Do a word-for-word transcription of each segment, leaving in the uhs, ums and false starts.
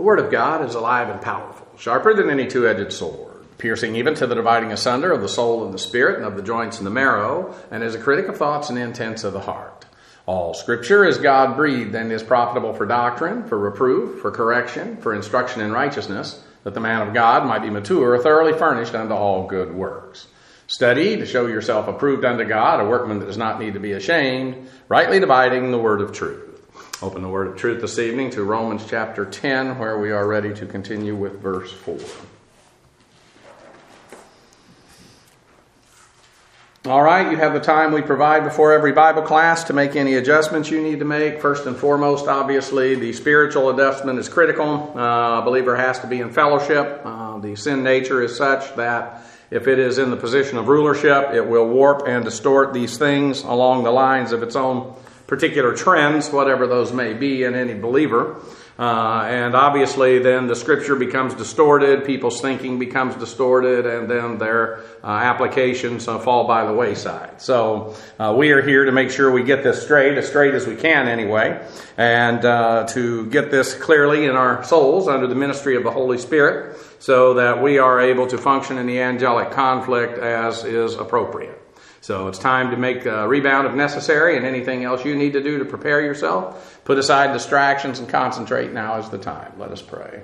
The Word of God is alive and powerful, sharper than any two-edged sword, piercing even to the dividing asunder of the soul and the spirit and of the joints and the marrow, and is a critic of thoughts and intents of the heart. All Scripture is God-breathed and is profitable for doctrine, for reproof, for correction, for instruction in righteousness, that the man of God might be mature, thoroughly furnished unto all good works. Study to show yourself approved unto God, a workman that does not need to be ashamed, rightly dividing the word of truth. Open the word of truth this evening to Romans chapter ten, where we are ready to continue with verse four. All right, you have the time we provide before every Bible class to make any adjustments you need to make. First and foremost, obviously, the spiritual adjustment is critical. Uh, a believer has to be in fellowship. Uh, the sin nature is such that if it is in the position of rulership, it will warp and distort these things along the lines of its own particular trends, whatever those may be in any believer. Uh, and obviously then the Scripture becomes distorted, people's thinking becomes distorted, and then their uh, applications uh, fall by the wayside. So uh, we are here to make sure we get this straight, as straight as we can anyway, and uh, to get this clearly in our souls under the ministry of the Holy Spirit, so that we are able to function in the angelic conflict as is appropriate. So it's time to make a rebound if necessary, and anything else you need to do to prepare yourself. Put aside distractions and concentrate. Now is the time. Let us pray.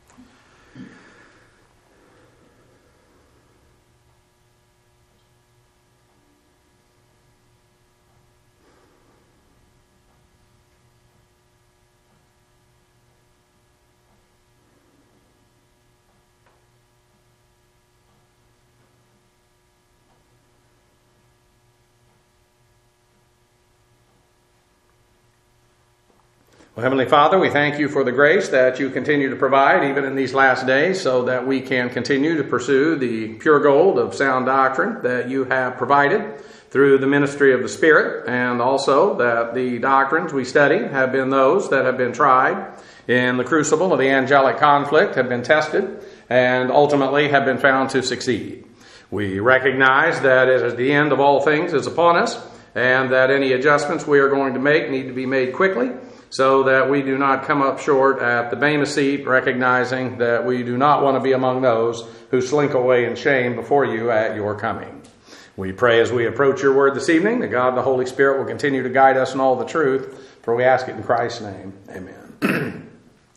Well, Heavenly Father, we thank you for the grace that you continue to provide even in these last days, so that we can continue to pursue the pure gold of sound doctrine that you have provided through the ministry of the Spirit, and also that the doctrines we study have been those that have been tried in the crucible of the angelic conflict, have been tested, and ultimately have been found to succeed. We recognize that as the end of all things is upon us, and that any adjustments we are going to make need to be made quickly, so that we do not come up short at the Bema seat, recognizing that we do not want to be among those who slink away in shame before you at your coming. We pray as we approach your word this evening that God the Holy Spirit will continue to guide us in all the truth, for we ask it in Christ's name. Amen.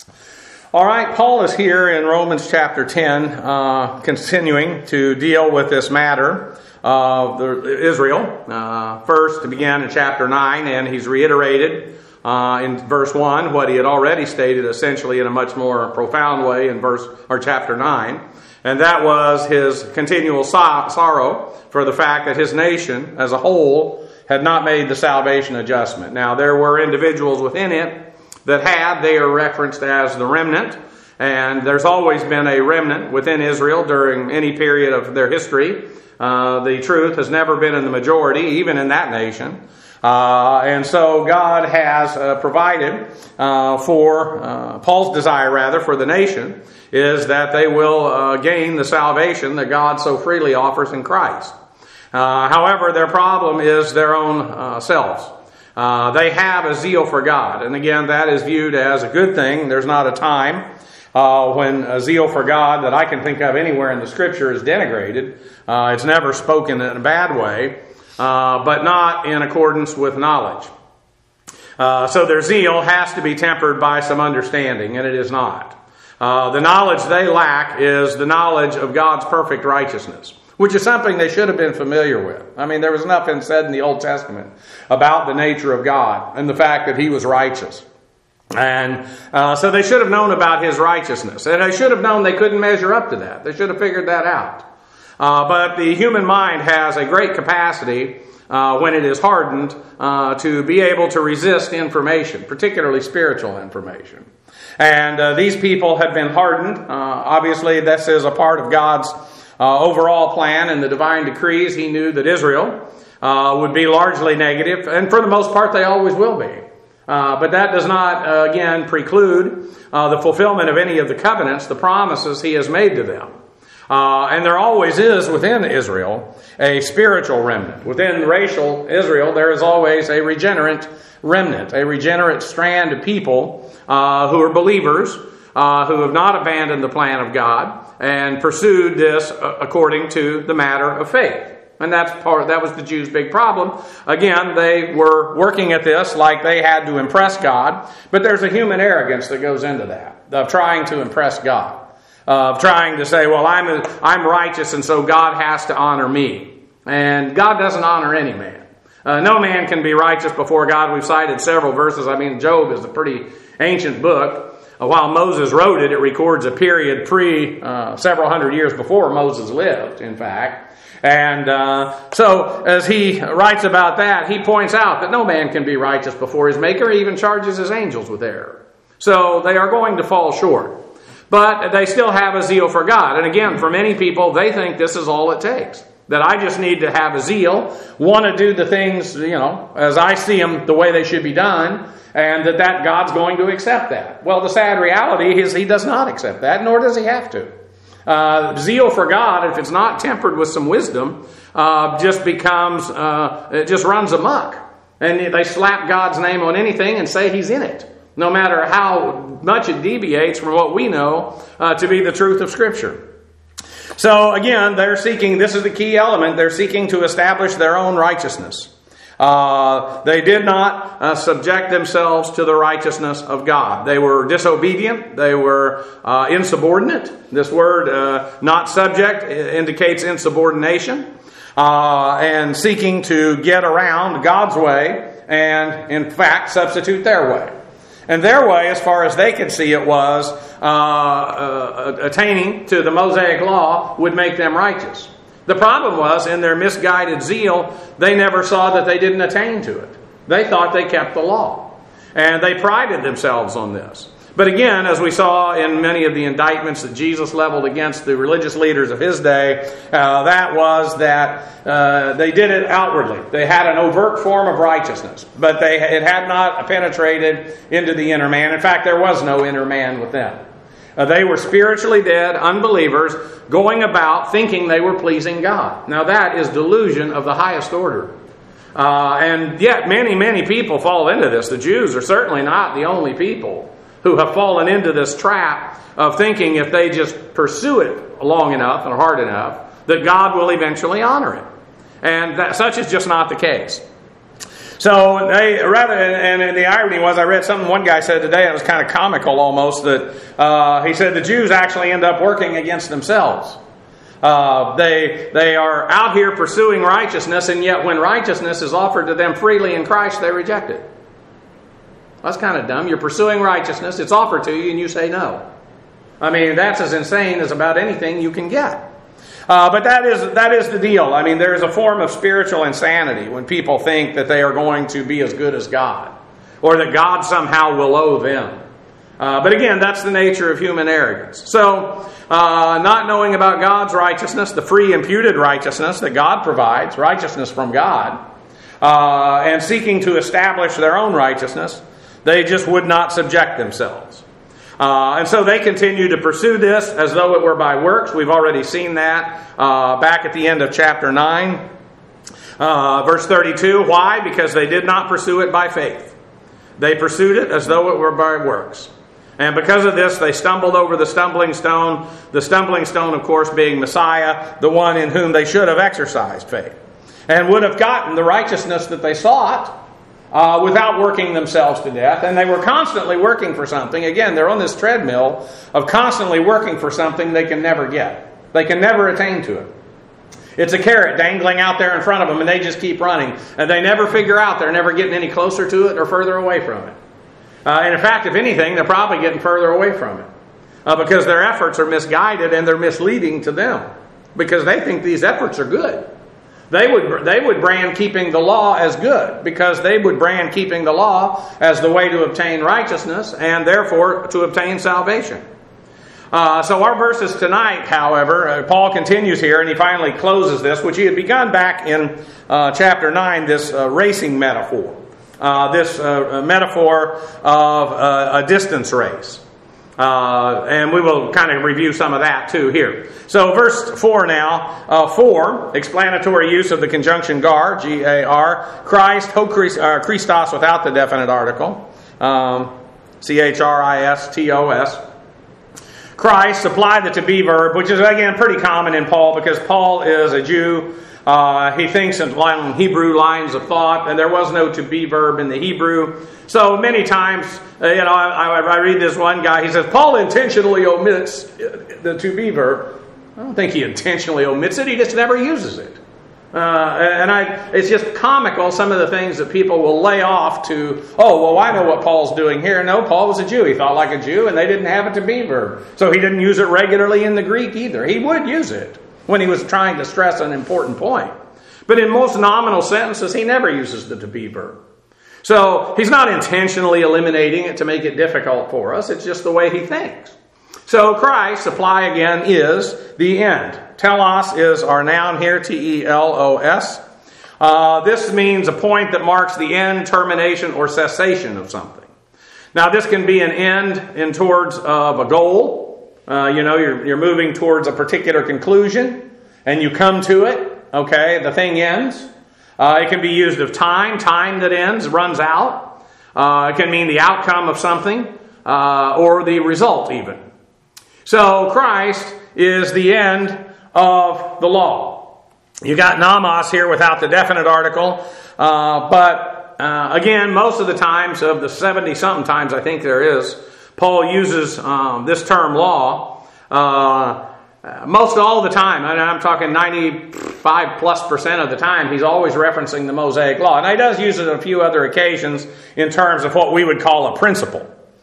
All right, Paul is here in Romans chapter ten, uh, continuing to deal with this matter of Israel. Uh, first, to begin in chapter nine, and he's reiterated Uh, in verse one, what he had already stated essentially in a much more profound way in verse or chapter nine, and that was his continual so- sorrow for the fact that his nation as a whole had not made the salvation adjustment. Now, there were individuals within it that had. They are referenced as the remnant, and there's always been a remnant within Israel during any period of their history. Uh, the truth has never been in the majority, even in that nation. Uh, and so God has uh, provided uh, for, uh, Paul's desire rather, for the nation, is that they will uh, gain the salvation that God so freely offers in Christ. Uh, however, their problem is their own uh, selves. Uh, they have a zeal for God. And again, that is viewed as a good thing. There's not a time uh, when a zeal for God that I can think of anywhere in the Scripture is denigrated. Uh, it's never spoken in a bad way. Uh, but not in accordance with knowledge. Uh, so their zeal has to be tempered by some understanding, and it is not. Uh, the knowledge they lack is the knowledge of God's perfect righteousness, which is something they should have been familiar with. I mean, there was nothing said in the Old Testament about the nature of God and the fact that He was righteous. And uh, so they should have known about His righteousness, and they should have known they couldn't measure up to that. They should have figured that out. Uh, but the human mind has a great capacity uh, when it is hardened uh, to be able to resist information, particularly spiritual information. And uh, these people have been hardened. Uh, obviously, this is a part of God's uh, overall plan and the divine decrees. He knew that Israel uh, would be largely negative, and for the most part, they always will be. Uh, but that does not, uh, again, preclude uh, the fulfillment of any of the covenants, the promises He has made to them. Uh, and there always is within Israel a spiritual remnant. Within racial Israel, there is always a regenerate remnant, a regenerate strand of people uh, who are believers, uh, uh, who have not abandoned the plan of God and pursued this uh, according to the matter of faith. And that's part. That was the Jews' big problem. Again, they were working at this like they had to impress God, but there's a human arrogance that goes into that, of trying to impress God, of trying to say, well, I'm a, I'm righteous, and so God has to honor me. And God doesn't honor any man. Uh, no man can be righteous before God. We've cited several verses. I mean, Job is a pretty ancient book. Uh, while Moses wrote it, it records a period pre, uh, several hundred years before Moses lived, in fact. And uh, so, as he writes about that, he points out that no man can be righteous before his Maker. He even charges his angels with error. So, they are going to fall short. But they still have a zeal for God. And again, for many people, they think this is all it takes. That I just need to have a zeal, want to do the things, you know, as I see them, the way they should be done, and that, that God's going to accept that. Well, the sad reality is He does not accept that, nor does He have to. Uh, zeal for God, if it's not tempered with some wisdom, uh, just becomes, uh, it just runs amok. And they slap God's name on anything and say He's in it, no matter how much it deviates from what we know uh, to be the truth of Scripture. So again, they're seeking, this is the key element, they're seeking to establish their own righteousness. Uh, they did not uh, subject themselves to the righteousness of God. They were disobedient. They were uh, insubordinate. This word, uh, not subject, indicates insubordination. Uh, and seeking to get around God's way and, in fact, substitute their way. And their way, as far as they could see it, was uh, uh, attaining to the Mosaic law would make them righteous. The problem was, in their misguided zeal, they never saw that they didn't attain to it. They thought they kept the law. And they prided themselves on this. But again, as we saw in many of the indictments that Jesus leveled against the religious leaders of His day, uh, that was that uh, they did it outwardly. They had an overt form of righteousness, but they it had not penetrated into the inner man. In fact, there was no inner man with them. Uh, they were spiritually dead unbelievers going about thinking they were pleasing God. Now that is delusion of the highest order. Uh, and yet many, many people fall into this. The Jews are certainly not the only people who have fallen into this trap of thinking if they just pursue it long enough and hard enough, that God will eventually honor it. And that, such is just not the case. So they rather, and, and the irony was, I read something one guy said today, and it was kind of comical almost, that uh, he said the Jews actually end up working against themselves. Uh, they they are out here pursuing righteousness, and yet when righteousness is offered to them freely in Christ, they reject it. That's kind of dumb. You're pursuing righteousness, it's offered to you, and you say no. I mean, that's as insane as about anything you can get. Uh, but that is that is the deal. I mean, there is a form of spiritual insanity when people think that they are going to be as good as God, or that God somehow will owe them. Uh, but again, that's the nature of human arrogance. So, uh, not knowing about God's righteousness, the free imputed righteousness that God provides, righteousness from God, uh, and seeking to establish their own righteousness, they just would not subject themselves. Uh, and so they continue to pursue this as though it were by works. We've already seen that uh, back at the end of chapter nine, uh, verse thirty-two. Why? Because they did not pursue it by faith. They pursued it as though it were by works. And because of this, they stumbled over the stumbling stone. The stumbling stone, of course, being Messiah, the one in whom they should have exercised faith, and would have gotten the righteousness that they sought Uh, without working themselves to death. And they were constantly working for something. Again, they're on this treadmill of constantly working for something they can never get. They can never attain to it. It's a carrot dangling out there in front of them, and they just keep running. And they never figure out they're never getting any closer to it or further away from it. Uh, and in fact, if anything, they're probably getting further away from it. Uh, because their efforts are misguided and they're misleading to them. Because they think these efforts are good. They would they would brand keeping the law as good, because they would brand keeping the law as the way to obtain righteousness and therefore to obtain salvation. Uh, so our verses tonight, however, uh, Paul continues here and he finally closes this, which he had begun back in uh, chapter nine, this uh, racing metaphor. Uh, this uh, metaphor of uh, a distance race. Uh, and we will kind of review some of that too here. So verse four now. Uh, four, explanatory use of the conjunction gar, G A R, Christ, ho Christos without the definite article, um, C H R I S T O S. Christ, supply the to be verb, which is again pretty common in Paul because Paul is a Jew. Uh, he thinks in Hebrew lines of thought, and there was no to be verb in the Hebrew. So many times, uh, you know, I, I, I read this one guy, he says, Paul intentionally omits the to be verb. I don't think he intentionally omits it, he just never uses it. Uh, and I, it's just comical, some of the things that people will lay off to, oh, well, I know what Paul's doing here. No, Paul was a Jew. He thought like a Jew, and they didn't have a to be verb. So he didn't use it regularly in the Greek either. He would use it when he was trying to stress an important point. But in most nominal sentences, he never uses the to be verb. So he's not intentionally eliminating it to make it difficult for us. It's just the way he thinks. So Christ, supply again, is the end. Telos is our noun here, T E L O S. Uh, this means a point that marks the end, termination, or cessation of something. Now this can be an end in towards of a goal. Uh, you know, you're, you're moving towards a particular conclusion, and you come to it. Okay, the thing ends. Uh, it can be used of time, time that ends, runs out. Uh, it can mean the outcome of something, uh, or the result even. So Christ is the end of the law. You got nomos here without the definite article, uh, but uh, again, most of the times, of the seventy-something times I think there is, Paul uses um, this term law. Uh, most all the time, and I'm talking ninety-five plus percent of the time, he's always referencing the Mosaic Law. And he does use it on a few other occasions in terms of what we would call a principle.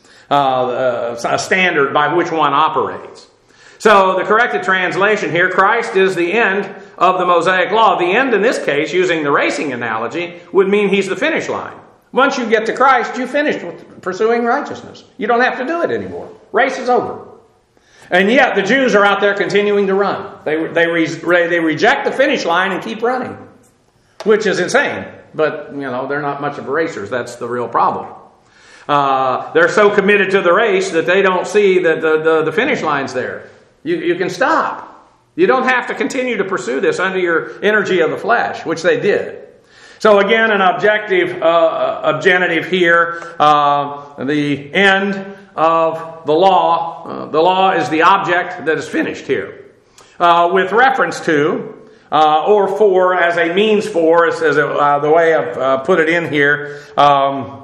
Uh, a standard by which one operates. So the corrected translation here, Christ is the end of the Mosaic Law. The end in this case, using the racing analogy, would mean he's the finish line. Once you get to Christ, you finished with pursuing righteousness. You don't have to do it anymore. Race is over. And yet the Jews are out there continuing to run. They, they, re, they reject the finish line and keep running, which is insane. But, you know, they're not much of racers. That's the real problem. Uh, they're so committed to the race that they don't see that the, the, the finish line's there. You, you can stop. You don't have to continue to pursue this under your energy of the flesh, which they did. So again, an objective, uh, objective here, uh, the end of the law. Uh, the law is the object that is finished here. Uh, with reference to, uh, or for, as a means for, as, as a, uh, the way I've uh, put it in here, um,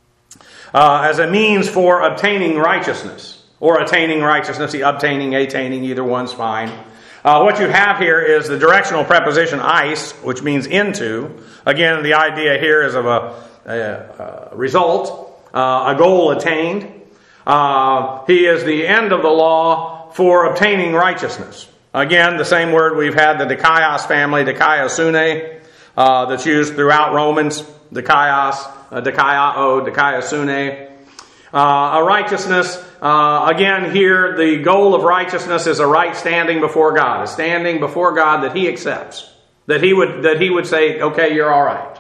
Uh, as a means for obtaining righteousness, or attaining righteousness, obtaining, attaining, either one's fine. Uh, what you have here is the directional preposition eis, which means into. Again, the idea here is of a, a, a result, uh, a goal attained. Uh, he is the end of the law for obtaining righteousness. Again, the same word we've had, the dikaios family, dikaiosune, uh, that's used throughout Romans, dikaios. Uh, Dikaiao, dikaiosune. Uh, a righteousness, uh, again here, the goal of righteousness is a right standing before God, a standing before God that He accepts, that He would that He would say, okay, you're all right.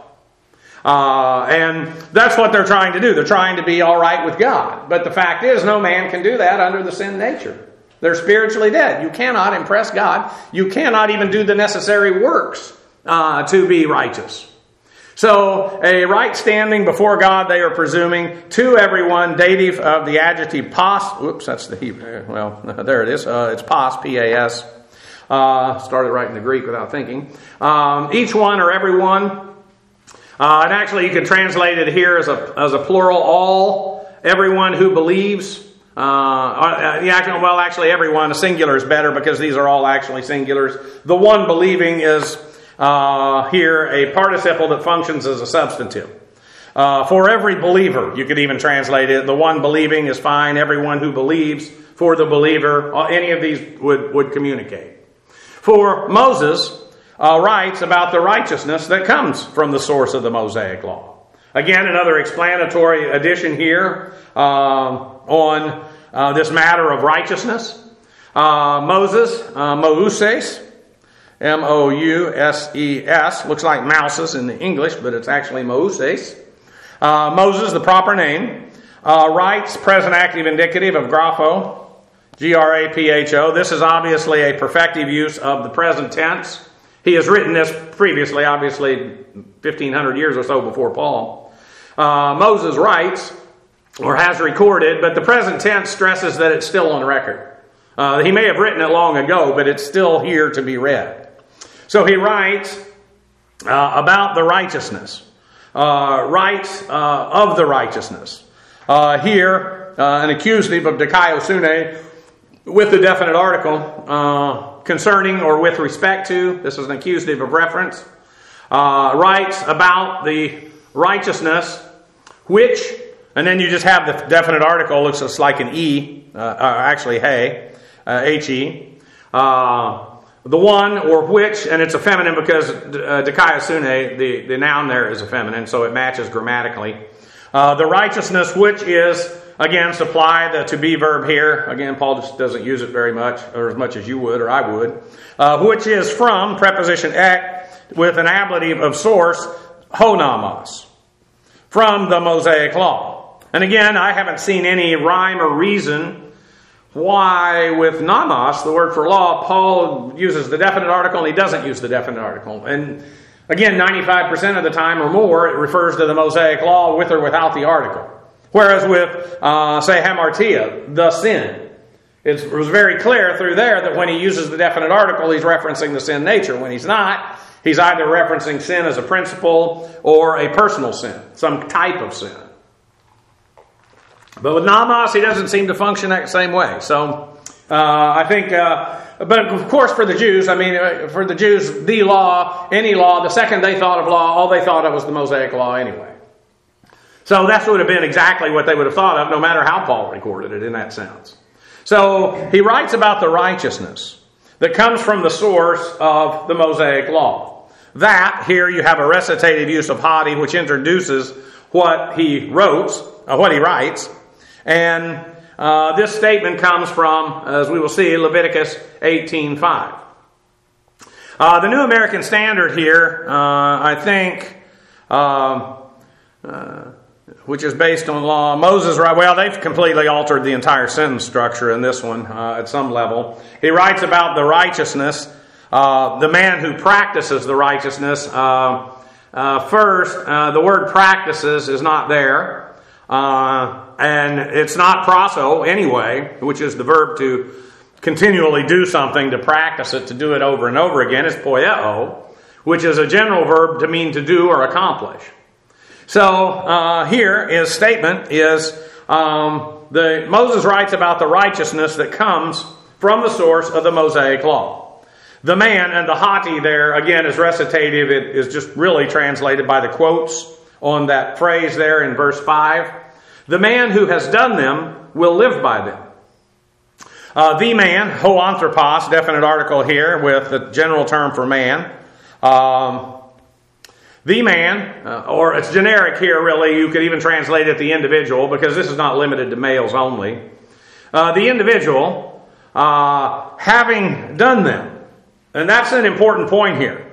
Uh, and that's what they're trying to do. They're trying to be all right with God. But the fact is, no man can do that under the sin nature. They're spiritually dead. You cannot impress God. You cannot even do the necessary works uh, to be righteous. So, a right standing before God, they are presuming, to everyone, dative of the adjective pas. Whoops, that's the Hebrew. Well, there it is. Uh, it's pas, P A S. Uh, started writing the Greek without thinking. Um, each one or everyone. Uh, and actually, you could translate it here as a, as a plural, all, everyone who believes. Uh, uh, yeah, well, actually, everyone. A singular is better because these are all actually singulars. The one believing is... Uh, here, a participle that functions as a substantive. Uh, for every believer, you could even translate it. The one believing is fine. Everyone who believes, for the believer, any of these would, would communicate. For Moses uh, writes about the righteousness that comes from the source of the Mosaic Law. Again, another explanatory addition here uh, on uh, this matter of righteousness. Uh, Moses, uh, Mouses, M O U S E S. Looks like mouses in the English, but it's actually Mouses. Uh, Moses, the proper name, uh, writes, present active indicative of grapho, G R A P H O. This is obviously a perfective use of the present tense. He has written this previously, obviously fifteen hundred years or so before Paul. Uh, Moses writes, or has recorded, but the present tense stresses that it's still on record. Uh, he may have written it long ago, but it's still here to be read. So he writes uh, about the righteousness, uh, writes uh, of the righteousness. Uh, here, uh, an accusative of dikaiosune with the definite article uh, concerning or with respect to, this is an accusative of reference, uh, writes about the righteousness which, and then you just have the definite article, looks just like an E, uh, uh, actually hey, uh, H-E, uh, the one or which, and it's a feminine because uh, dikaiosune, the, the noun there is a feminine, so it matches grammatically. Uh, the righteousness which is, again, supply the to be verb here. Again, Paul just doesn't use it very much, or as much as you would, or I would. Uh, which is from, preposition ek, with an ablative of source, honamos, from the Mosaic Law. And again, I haven't seen any rhyme or reason why with nomos, the word for law, Paul uses the definite article and he doesn't use the definite article. And again, ninety-five percent of the time or more, it refers to the Mosaic Law with or without the article. Whereas with, uh, say, hamartia, the sin, it was very clear through there that when he uses the definite article, he's referencing the sin nature. When he's not, he's either referencing sin as a principle or a personal sin, some type of sin. But with nomos, he doesn't seem to function that same way. So uh, I think, uh, but of course for the Jews, I mean, for the Jews, the law, any law, the second they thought of law, all they thought of was the Mosaic Law anyway. So that would have been exactly what they would have thought of, no matter how Paul recorded it in that sense. So he writes about the righteousness that comes from the source of the Mosaic Law. That, here you have a recitative use of hadi, which introduces what he wrote, uh, what he writes. And uh, this statement comes from, as we will see, Leviticus eighteen five. Uh, the New American Standard here, uh, I think, uh, uh, which is based on law. Moses, right? Well, they've completely altered the entire sentence structure in this one uh, at some level. He writes about the righteousness, uh, the man who practices the righteousness. Uh, uh, first, uh, the word practices is not there. Uh, and it's not proso anyway, which is the verb to continually do something, to practice it, to do it over and over again. It's poieo, which is a general verb to mean to do or accomplish. So uh, here his statement is um, the Moses writes about the righteousness that comes from the source of the Mosaic Law. The man, and the hati there again is recitative. It is just really translated by the quotes on that phrase there in verse five. The man who has done them will live by them. Uh, the man, hoanthropos, definite article here with the general term for man. Um, The man, uh, or it's generic here really, you could even translate it the individual, because this is not limited to males only. Uh, the individual, uh, having done them. And that's an important point here.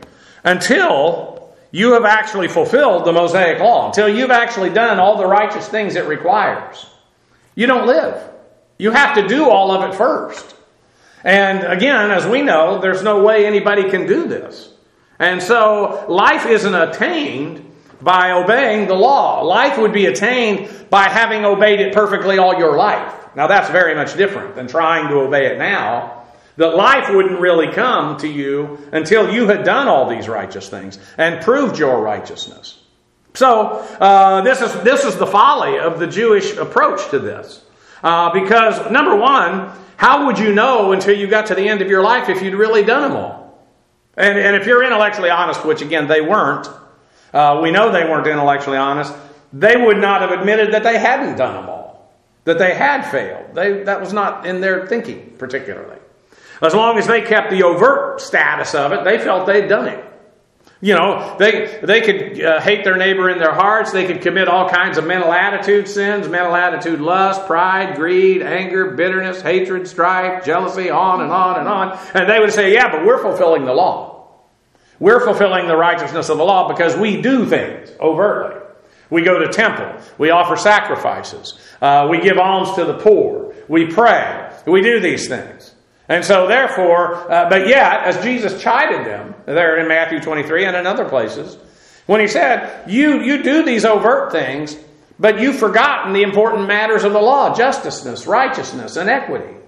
Until you have actually fulfilled the Mosaic Law, until you've actually done all the righteous things it requires, you don't live. You have to do all of it first. And again, as we know, there's no way anybody can do this. And so life isn't attained by obeying the law. Life would be attained by having obeyed it perfectly all your life. Now that's very much different than trying to obey it now. That life wouldn't really come to you until you had done all these righteous things and proved your righteousness. So uh, this is this is the folly of the Jewish approach to this. Uh, because number one, how would you know until you got to the end of your life if you'd really done them all? And, and if you're intellectually honest, which again they weren't, uh, we know they weren't intellectually honest, they would not have admitted that they hadn't done them all, that they had failed. They, that was not in their thinking particularly. As long as they kept the overt status of it, they felt they'd done it. You know, they they could uh, hate their neighbor in their hearts. They could commit all kinds of mental attitude sins, mental attitude lust, pride, greed, anger, bitterness, hatred, strife, jealousy, on and on and on. And they would say, yeah, but we're fulfilling the law. We're fulfilling the righteousness of the law because we do things overtly. We go to temple. We offer sacrifices. Uh, we give alms to the poor. We pray. We do these things. And so therefore, uh, but yet, as Jesus chided them, there in Matthew twenty-three and in other places, when he said, you, you do these overt things, but you've forgotten the important matters of the law, justiceness, righteousness, and equity.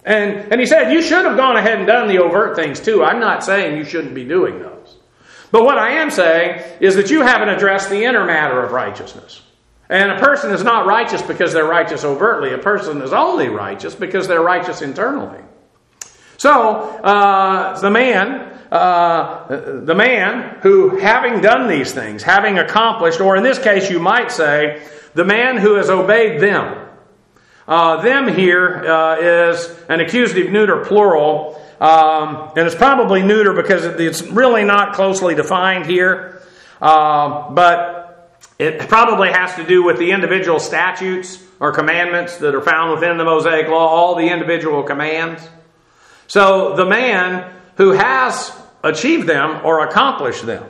And, and he said, you should have gone ahead and done the overt things too. I'm not saying you shouldn't be doing those. But what I am saying is that you haven't addressed the inner matter of righteousness. And a person is not righteous because they're righteous overtly. A person is only righteous because they're righteous internally. So, uh, the man... Uh, the man who, having done these things, having accomplished, or in this case you might say, the man who has obeyed them. Uh, them here uh, is an accusative neuter plural, um, and it's probably neuter because it's really not closely defined here, uh, but it probably has to do with the individual statutes or commandments that are found within the Mosaic Law, all the individual commands. So the man who has achieved them or accomplished them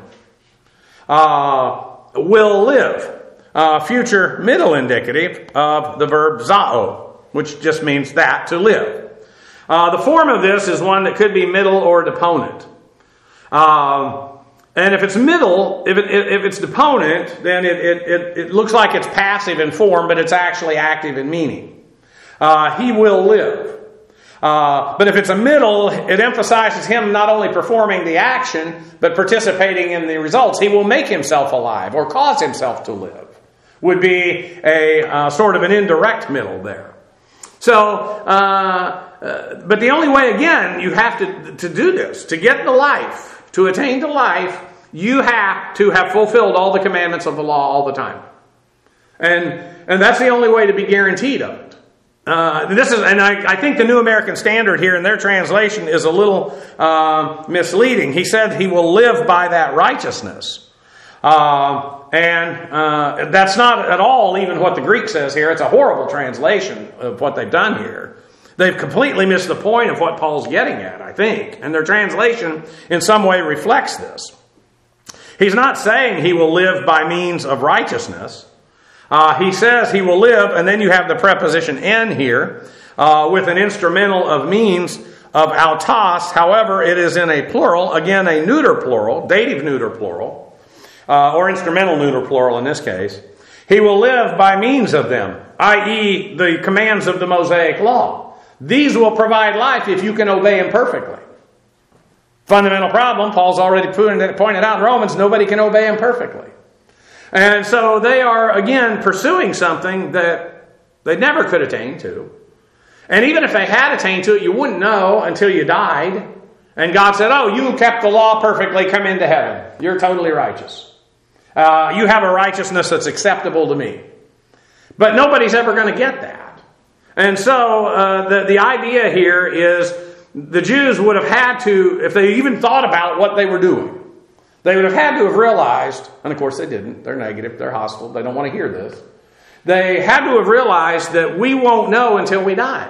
uh, will live. Uh, future middle indicative of the verb zao, which just means that, to live. Uh, the form of this is one that could be middle or deponent. Um, and if it's middle, if, it, if it's deponent, then it, it, it, it looks like it's passive in form, but it's actually active in meaning. Uh, he will live. Uh, but if it's a middle, it emphasizes him not only performing the action, but participating in the results. He will make himself alive or cause himself to live. Would be a uh, sort of an indirect middle there. So, uh, uh, but the only way, again, you have to, to do this, to get the life, to attain to life, you have to have fulfilled all the commandments of the law all the time. And, and that's the only way to be guaranteed of it. Uh, this is, and I, I think the New American Standard here in their translation is a little uh, misleading. He said he will live by that righteousness. Uh, and uh, that's not at all even what the Greek says here. It's a horrible translation of what they've done here. They've completely missed the point of what Paul's getting at, I think. And their translation in some way reflects this. He's not saying he will live by means of righteousness. Uh, he says he will live, and then you have the preposition en here, uh, with an instrumental of means of autos. However, it is in a plural, again a neuter plural, dative neuter plural, uh, or instrumental neuter plural in this case. He will live by means of them, that is the commands of the Mosaic Law. These will provide life if you can obey them perfectly. Fundamental problem, Paul's already pointed out in Romans, nobody can obey them perfectly. And so they are, again, pursuing something that they never could attain to. And even if they had attained to it, you wouldn't know until you died. And God said, oh, you kept the law perfectly, come into heaven. You're totally righteous. Uh, you have a righteousness that's acceptable to me. But nobody's ever going to get that. And so uh, the, the idea here is the Jews would have had to, if they even thought about what they were doing, they would have had to have realized, and of course they didn't, they're negative, they're hostile, they don't want to hear this. They had to have realized that we won't know until we die.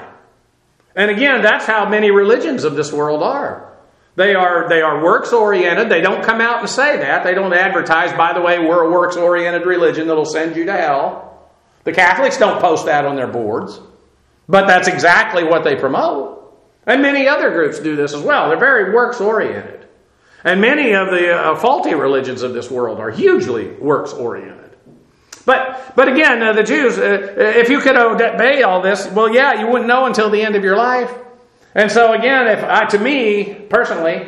And again, that's how many religions of this world are. They are they are works-oriented. They don't come out and say that. They don't advertise, by the way, we're a works-oriented religion that'll send you to hell. The Catholics don't post that on their boards. But that's exactly what they promote. And many other groups do this as well. They're very works-oriented. And many of the uh, faulty religions of this world are hugely works-oriented. But but again, uh, the Jews, uh, if you could obey all this, well, yeah, you wouldn't know until the end of your life. And so again, if I, to me, personally,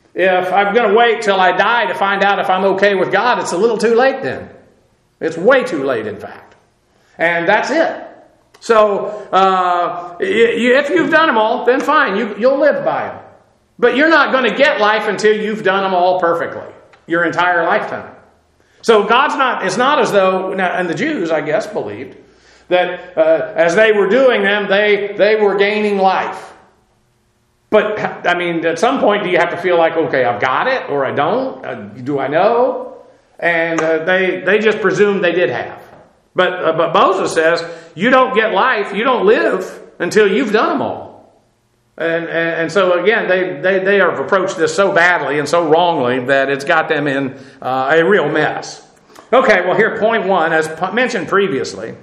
if I'm going to wait till I die to find out if I'm okay with God, it's a little too late then. It's way too late, in fact. And that's it. So uh, if you've done them all, then fine, you, you'll live by them. But you're not going to get life until you've done them all perfectly, your entire lifetime. So God's not, it's not as though, and the Jews, I guess, believed that uh, as they were doing them, they, they were gaining life. But, I mean, at some point, do you have to feel like, okay, I've got it, or I don't? Uh, do I know? And uh, they, they just presumed they did have. But, uh, but Moses says, you don't get life, you don't live until you've done them all. And, and, and so again, they, they, they have approached this so badly and so wrongly that it's got them in uh, a real mess. Okay, well here, point one, as mentioned previously,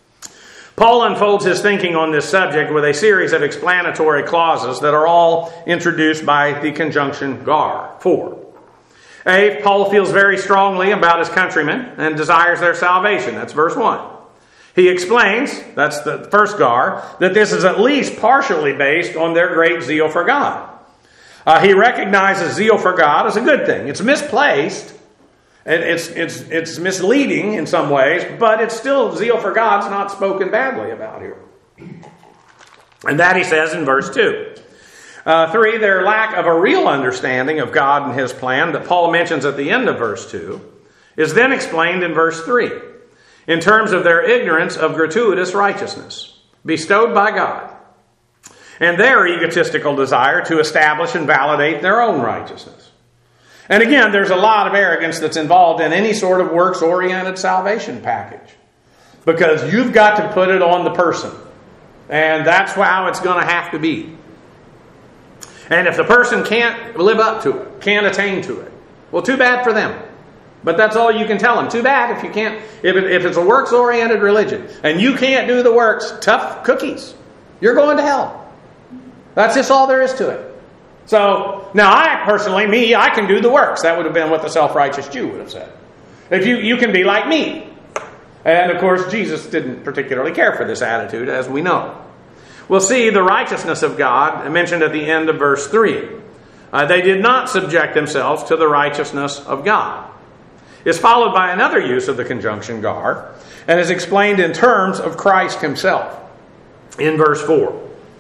Paul unfolds his thinking on this subject with a series of explanatory clauses that are all introduced by the conjunction gar, for. A, Paul feels very strongly about his countrymen and desires their salvation. That's verse one. He explains, that's the first gar, that this is at least partially based on their great zeal for God. Uh, he recognizes zeal for God as a good thing. It's misplaced. It's, it's, it's misleading in some ways, but it's still zeal for God's not spoken badly about here. And that he says in verse two. Uh, three, their lack of a real understanding of God and his plan that Paul mentions at the end of verse two is then explained in verse three in terms of their ignorance of gratuitous righteousness bestowed by God and their egotistical desire to establish and validate their own righteousness. And again, there's a lot of arrogance that's involved in any sort of works-oriented salvation package because you've got to put it on the person. And that's how it's going to have to be. And if the person can't live up to it, can't attain to it, well, too bad for them. But that's all you can tell them. Too bad if you can't, if, it, if it's a works-oriented religion and you can't do the works, tough cookies. You're going to hell. That's just all there is to it. So, now I personally, me, I can do the works. That would have been what the self-righteous Jew would have said. If you, you can be like me. And of course, Jesus didn't particularly care for this attitude, as we know. We'll see the righteousness of God mentioned at the end of verse three. Uh, they did not subject themselves to the righteousness of God. It's followed by another use of the conjunction gar, and is explained in terms of Christ himself in verse four.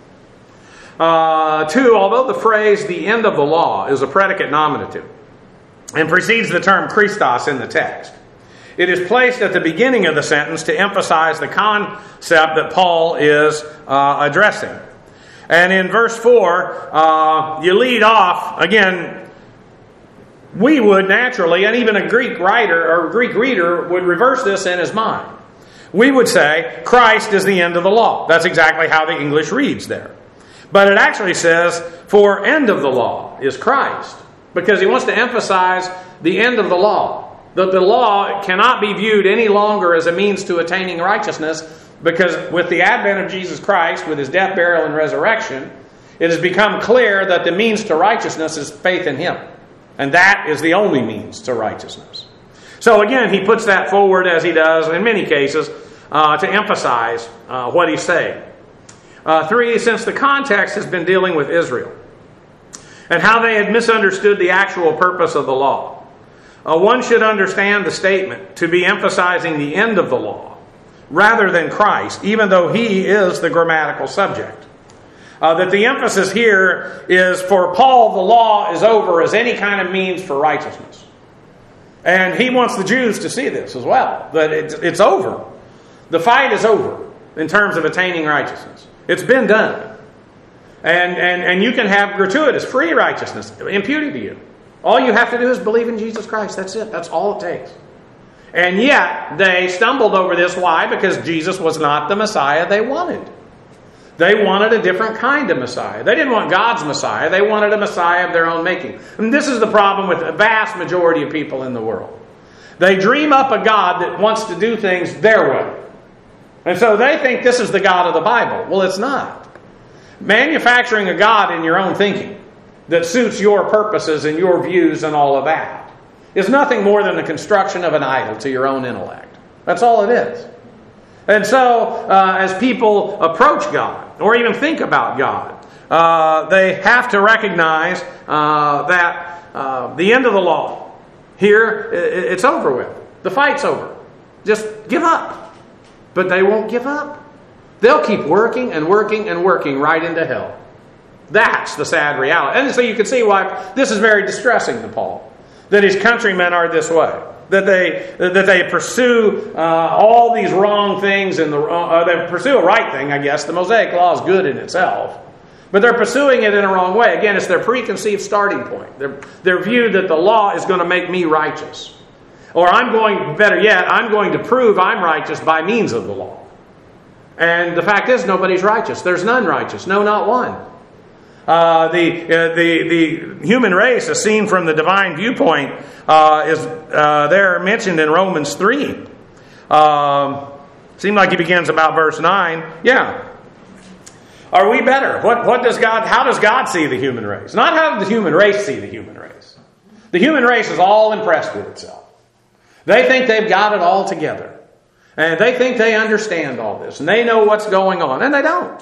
Uh, two, although the phrase the end of the law is a predicate nominative and precedes the term Christos in the text, it is placed at the beginning of the sentence to emphasize the concept that Paul is uh, addressing. And in verse four, uh, you lead off, again, we would naturally, and even a Greek writer or Greek reader would reverse this in his mind. We would say, Christ is the end of the law. That's exactly how the English reads there. But it actually says, for end of the law is Christ. Because he wants to emphasize the end of the law. That the law cannot be viewed any longer as a means to attaining righteousness, because with the advent of Jesus Christ, with his death, burial, and resurrection, it has become clear that the means to righteousness is faith in him. And that is the only means to righteousness. So again, he puts that forward as he does in many cases uh, to emphasize uh, what he's saying. Uh, three, since the context has been dealing with Israel and how they had misunderstood the actual purpose of the law, Uh, one should understand the statement to be emphasizing the end of the law rather than Christ, even though he is the grammatical subject. Uh, that the emphasis here is for Paul, the law is over as any kind of means for righteousness. And he wants the Jews to see this as well, that it's, it's over. The fight is over in terms of attaining righteousness. It's been done. And, and, and you can have gratuitous, free righteousness imputed to you. All you have to do is believe in Jesus Christ. That's it. That's all it takes. And yet, they stumbled over this. Why? Because Jesus was not the Messiah they wanted. They wanted a different kind of Messiah. They didn't want God's Messiah. They wanted a Messiah of their own making. And this is the problem with the vast majority of people in the world. They dream up a God that wants to do things their way. And so they think this is the God of the Bible. Well, it's not. Manufacturing a God in your own thinking that suits your purposes and your views and all of that is nothing more than the construction of an idol to your own intellect. That's all it is. And so, uh, as people approach God, or even think about God, uh, they have to recognize uh, that uh, the end of the law, here, it's over with. The fight's over. Just give up. But they won't give up. They'll keep working and working and working right into hell. That's the sad reality. And so you can see why this is very distressing to Paul. That his countrymen are this way. That they that they pursue uh, all these wrong things. And the uh, they pursue a right thing, I guess. The Mosaic Law is good in itself. But they're pursuing it in a wrong way. Again, it's their preconceived starting point. They're, they're viewed that the law is going to make me righteous. Or I'm going, better yet, I'm going to prove I'm righteous by means of the law. And the fact is, nobody's righteous. There's none righteous. No, not one. Uh, the, uh, the the human race, as seen from the divine viewpoint, uh, is uh, there mentioned in Romans three. Um, seemed like he begins about verse nine. Yeah. Are we better? What what does God? How does God see the human race? Not how does the human race see the human race. The human race is all impressed with itself. They think they've got it all together. And they think they understand all this. And they know what's going on. And they don't.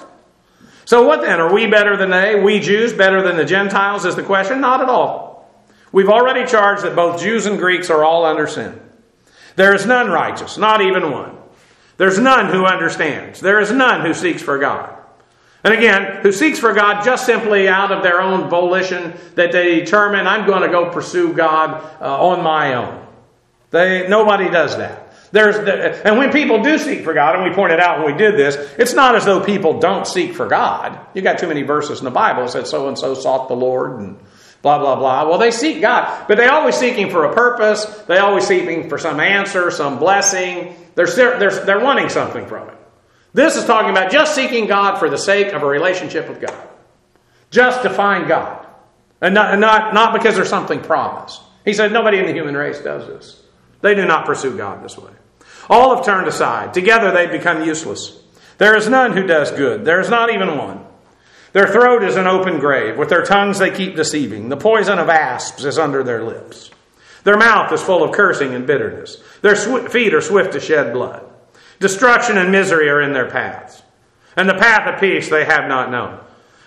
So what then? Are we better than they? We Jews better than the Gentiles is the question? Not at all. We've already charged that both Jews and Greeks are all under sin. There is none righteous, not even one. There's none who understands. There is none who seeks for God. And again, who seeks for God just simply out of their own volition, that they determine, I'm going to go pursue God uh, on my own. They, nobody does that. There's the, and when people do seek for God, and we pointed out when we did this, it's not as though people don't seek for God. You got too many verses in the Bible that said so-and-so sought the Lord and blah, blah, blah. Well, they seek God, but they're always seeking for a purpose. They're always seeking for some answer, some blessing. They're, they're, they're wanting something from it. This is talking about just seeking God for the sake of a relationship with God. Just to find God. And not, and not, not because there's something promised. He said nobody in the human race does this. They do not pursue God this way. All have turned aside. Together they become useless. There is none who does good. There is not even one. Their throat is an open grave. With their tongues they keep deceiving. The poison of asps is under their lips. Their mouth is full of cursing and bitterness. Their sw- feet are swift to shed blood. Destruction and misery are in their paths. And the path of peace they have not known.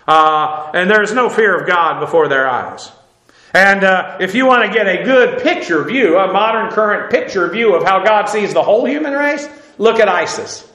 Uh, and there is no fear of God before their eyes. And uh, if you want to get a good picture view, a modern current picture view of how God sees the whole human race, look at ISIS.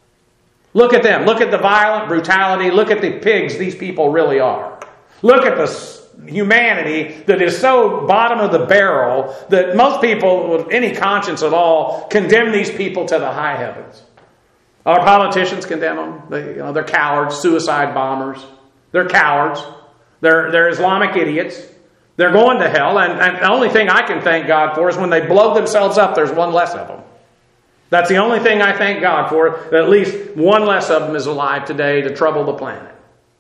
Look at them. Look at the violent brutality. Look at the pigs these people really are. Look at the humanity that is so bottom of the barrel that most people with any conscience at all condemn these people to the high heavens. Our politicians condemn them. They, you know, they're cowards, suicide bombers. They're cowards. They're, they're Islamic idiots. They're going to hell, and, and the only thing I can thank God for is when they blow themselves up, there's one less of them. That's the only thing I thank God for, that at least one less of them is alive today to trouble the planet.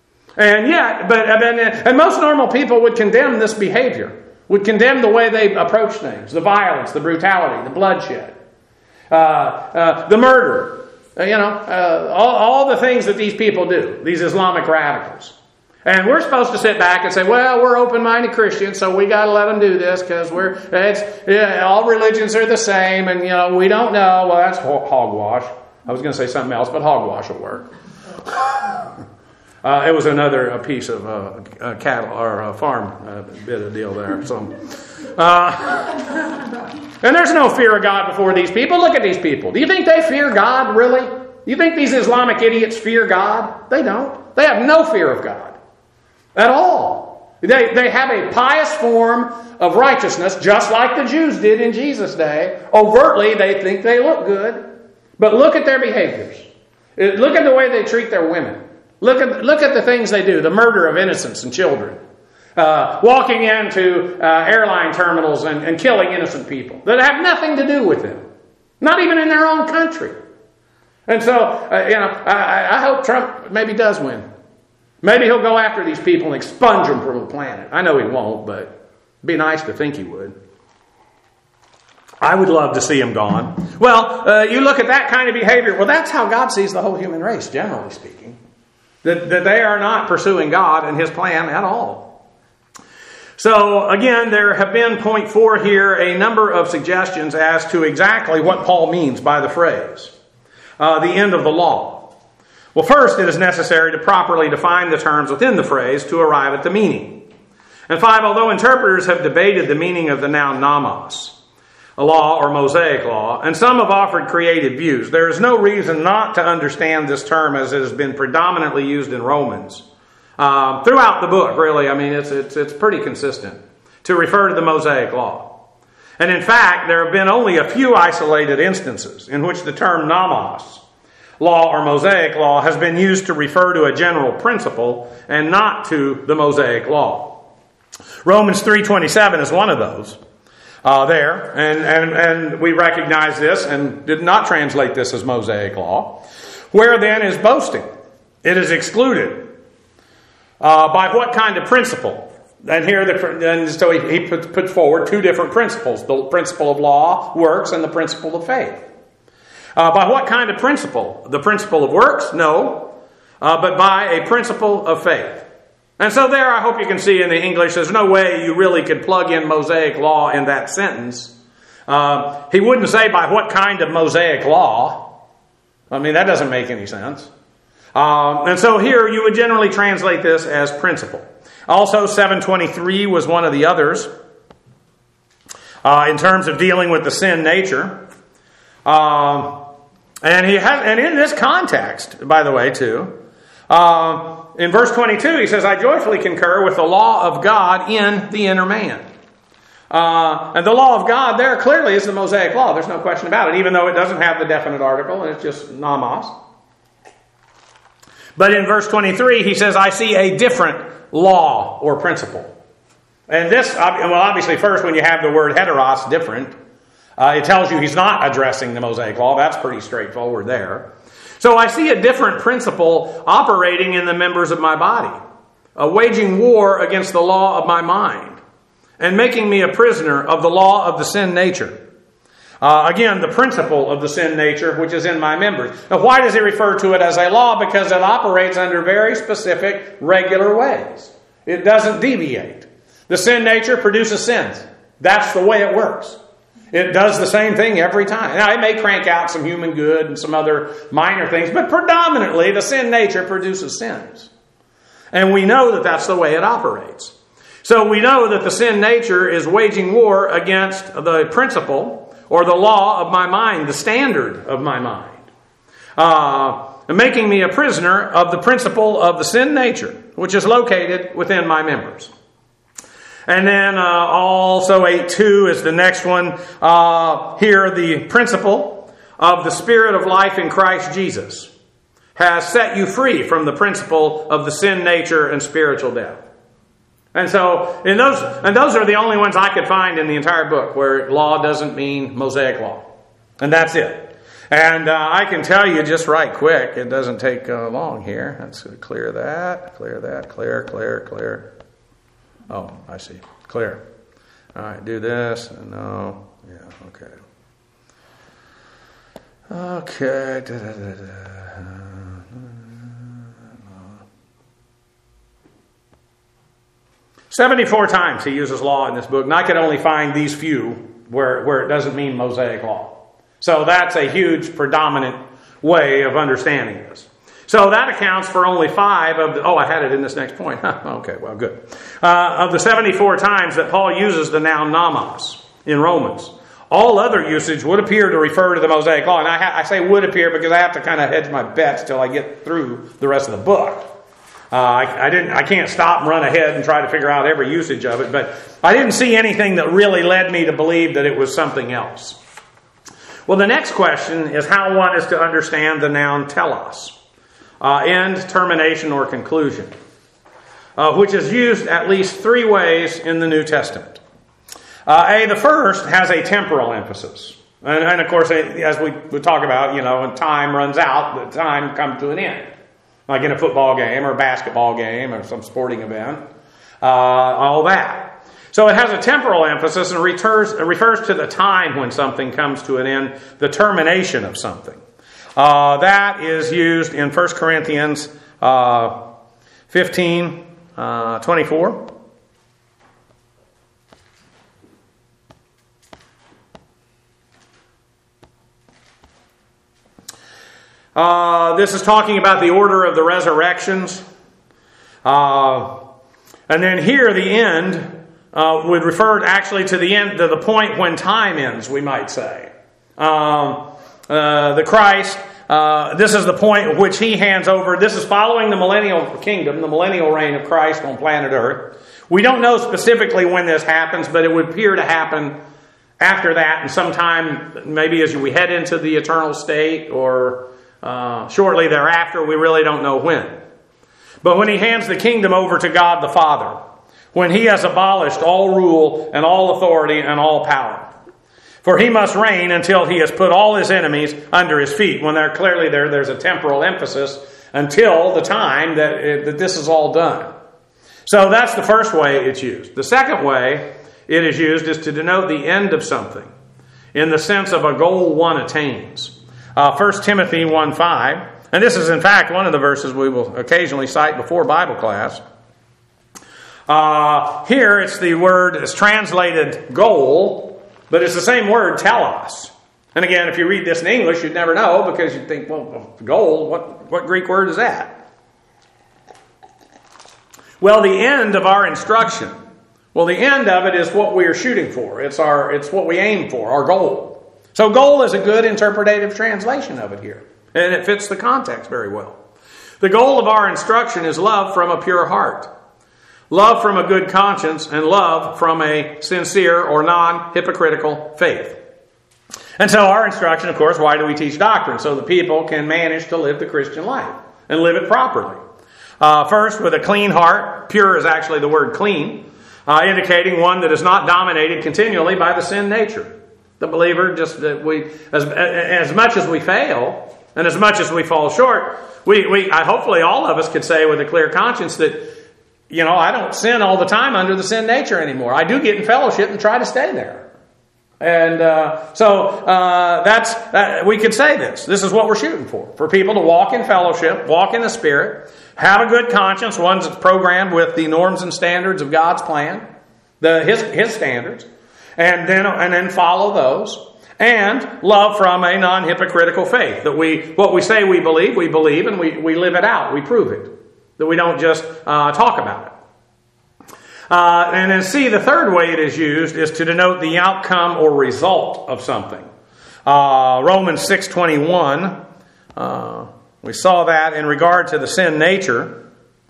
And yet, but and most normal people would condemn this behavior, would condemn the way they approach things, the violence, the brutality, the bloodshed, uh, uh, the murder, uh, you know, uh, all, all the things that these people do, these Islamic radicals. And we're supposed to sit back and say, well, we're open-minded Christians, so we got to let them do this because we're it's yeah, all religions are the same, and you know we don't know. Well, that's hogwash. I was going to say something else, but hogwash will work. uh, it was another a piece of uh, a cattle or a farm uh, bit of deal there. So, uh, and there's no fear of God before these people. Look at these people. Do you think they fear God really? Do you think these Islamic idiots fear God? They don't. They have no fear of God. At all. They, they have a pious form of righteousness, just like the Jews did in Jesus' day. Overtly, they think they look good. But look at their behaviors. Look at the way they treat their women. Look at, look at the things they do. The murder of innocents and children. Uh, walking into uh, airline terminals and, and killing innocent people that have nothing to do with them. Not even in their own country. And so, uh, you know, I, I hope Trump maybe does win. Maybe he'll go after these people and expunge them from the planet. I know he won't, but it'd be nice to think he would. I would love to see him gone. Well, uh, you look at that kind of behavior. Well, that's how God sees the whole human race, generally speaking. That, that they are not pursuing God and His plan at all. So, again, there have been, point four here, a number of suggestions as to exactly what Paul means by the phrase, uh, the end of the law. Well, first, it is necessary to properly define the terms within the phrase to arrive at the meaning. And five, although interpreters have debated the meaning of the noun nomos, a law or Mosaic law, and some have offered creative views, there is no reason not to understand this term as it has been predominantly used in Romans. Um, throughout the book, really, I mean, it's, it's, it's pretty consistent to refer to the Mosaic law. And in fact, there have been only a few isolated instances in which the term nomos, law or Mosaic law, has been used to refer to a general principle and not to the Mosaic law. Romans three twenty-seven is one of those uh, there, and, and, and we recognize this and did not translate this as Mosaic law. Where then is boasting? It is excluded. Uh, by what kind of principle? And here, the, and so he, he put, put forward two different principles, the principle of law, works, and the principle of faith. Uh, by what kind of principle? The principle of works? No. Uh, but by a principle of faith. And so there, I hope you can see in the English, there's no way you really could plug in Mosaic law in that sentence. Uh, he wouldn't say by what kind of Mosaic law. I mean, that doesn't make any sense. Um, and so here you would generally translate this as principle. Also, seven twenty-three was one of the others uh, in terms of dealing with the sin nature. Um, and he has, and in this context, by the way, too, uh, in verse twenty-two, he says, I joyfully concur with the law of God in the inner man. Uh, and the law of God there clearly is the Mosaic law. There's no question about it, even though it doesn't have the definite article, and it's just nomos. But in verse twenty-three, he says, I see a different law or principle. And this, well, obviously, first, when you have the word heteros, different, uh, it tells you he's not addressing the Mosaic law. That's pretty straightforward there. So I see a different principle operating in the members of my body, uh, waging war against the law of my mind, and making me a prisoner of the law of the sin nature. Uh, again, the principle of the sin nature, which is in my members. Now, why does he refer to it as a law? Because it operates under very specific, regular ways. It doesn't deviate. The sin nature produces sins. That's the way it works. It does the same thing every time. Now, it may crank out some human good and some other minor things, but predominantly, the sin nature produces sins. And we know that that's the way it operates. So we know that the sin nature is waging war against the principle or the law of my mind, the standard of my mind, uh, and making me a prisoner of the principle of the sin nature, which is located within my members. And then uh, also eight two is the next one. Uh, here, the principle of the Spirit of life in Christ Jesus has set you free from the principle of the sin nature and spiritual death. And so, in those, and those are the only ones I could find in the entire book where law doesn't mean Mosaic law. And that's it. And uh, I can tell you just right quick, it doesn't take uh, long here. Let's clear that, clear that, clear, clear, clear. Oh, I see. Clear. All right, do this. No. Yeah, okay. Okay. Da, da, da, da. seventy-four times he uses law in this book, and I could only find these few where, where it doesn't mean Mosaic law. So that's a huge predominant way of understanding this. So that accounts for only five of the... Oh, I had it in this next point. Okay, well, good. Uh, of the seventy-four times that Paul uses the noun nomos in Romans, all other usage would appear to refer to the Mosaic law. And I, ha- I say would appear because I have to kind of hedge my bets till I get through the rest of the book. Uh, I, I didn't. I can't stop and run ahead and try to figure out every usage of it, but I didn't see anything that really led me to believe that it was something else. Well, the next question is how one is to understand the noun telos, uh, end, termination, or conclusion, uh, which is used at least three ways in the New Testament. Uh, a, the first has a temporal emphasis, and, and of course, as we, we talk about, you know, when time runs out, the time comes to an end. Like in a football game or a basketball game or some sporting event. Uh, all that. So it has a temporal emphasis and refers, refers to the time when something comes to an end, the termination of something. Uh, that is used in First Corinthians uh, fifteen, uh, twenty-four. Uh, this is talking about the order of the resurrections. Uh, and then here, the end uh, would refer actually to the end, to the point when time ends, we might say. Um, uh, the Christ, uh, this is the point at which he hands over. This is following the millennial kingdom, the millennial reign of Christ on planet Earth. We don't know specifically when this happens, but it would appear to happen after that, and sometime maybe as we head into the eternal state or Uh, shortly thereafter, we really don't know when. But when he hands the kingdom over to God the Father, when he has abolished all rule and all authority and all power, for he must reign until he has put all his enemies under his feet. When they're clearly there, there's a temporal emphasis until the time that, it, that this is all done. So that's the first way it's used. The second way it is used is to denote the end of something in the sense of a goal one attains. Uh, First Timothy one five, and this is in fact one of the verses we will occasionally cite before Bible class. Uh, here it's the word, it's translated goal, but it's the same word, telos. And again, if you read this in English, you'd never know because you'd think, well, gold, what, what Greek word is that? Well, the end of our instruction. Well, the end of it is what we are shooting for. It's our, it's what we aim for, our goal. So goal is a good interpretative translation of it here. And it fits the context very well. The goal of our instruction is love from a pure heart. Love from a good conscience and love from a sincere or non-hypocritical faith. And so our instruction, of course, why do we teach doctrine? So the people can manage to live the Christian life and live it properly. Uh, first, with a clean heart. Pure is actually the word clean, uh, indicating one that is not dominated continually by the sin nature. The believer, just that we, as, as much as we fail and as much as we fall short, we, we I, hopefully all of us could say with a clear conscience that, you know, I don't sin all the time under the sin nature anymore. I do get in fellowship and try to stay there. And uh, so uh, that's uh, we could say this. This is what we're shooting for. For people to walk in fellowship, walk in the Spirit, have a good conscience, one that's programmed with the norms and standards of God's plan, the His His standards, and then and then follow those. And love from a non-hypocritical faith. That we what we say we believe, we believe, and we, we live it out. We prove it. That we don't just uh, talk about it. Uh, and then C, the third way it is used is to denote the outcome or result of something. Uh, Romans six twenty-one, uh, we saw that in regard to the sin nature.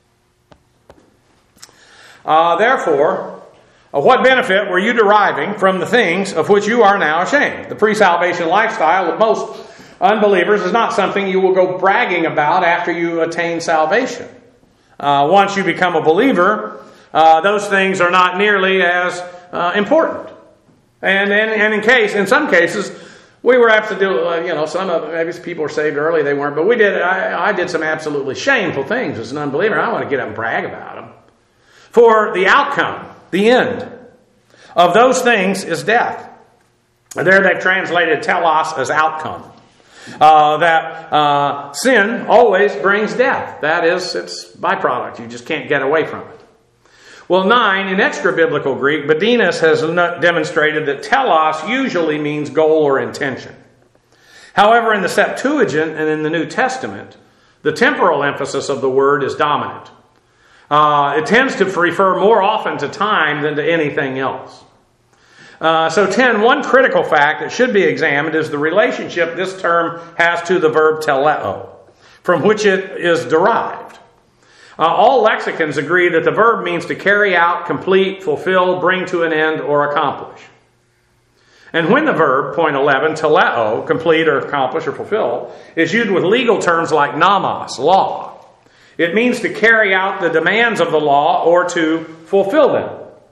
Uh, therefore, uh, what benefit were you deriving from the things of which you are now ashamed? The pre-salvation lifestyle of most unbelievers is not something you will go bragging about after you attain salvation. Uh, once you become a believer, Uh, those things are not nearly as uh, important. And, and and in case, in some cases, we were apt to do, uh, you know, some of maybe people were saved early, they weren't, but we did, I, I did some absolutely shameful things as an unbeliever. I don't want to get up and brag about them. For the outcome, the end of those things is death. There they've translated telos as outcome. Uh, that uh, sin always brings death. That is, it's byproduct. You just can't get away from it. Well, nine, in extra-biblical Greek, Badinas has demonstrated that telos usually means goal or intention. However, in the Septuagint and in the New Testament, the temporal emphasis of the word is dominant. Uh, it tends to refer more often to time than to anything else. Uh, so ten, one critical fact that should be examined is the relationship this term has to the verb teleo, from which it is derived. Uh, all lexicons agree that the verb means to carry out, complete, fulfill, bring to an end, or accomplish. And when the verb, point eleven, teleo, complete or accomplish or fulfill, is used with legal terms like nomos, law, it means to carry out the demands of the law or to fulfill them.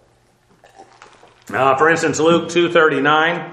Uh, for instance, Luke two thirty-nine.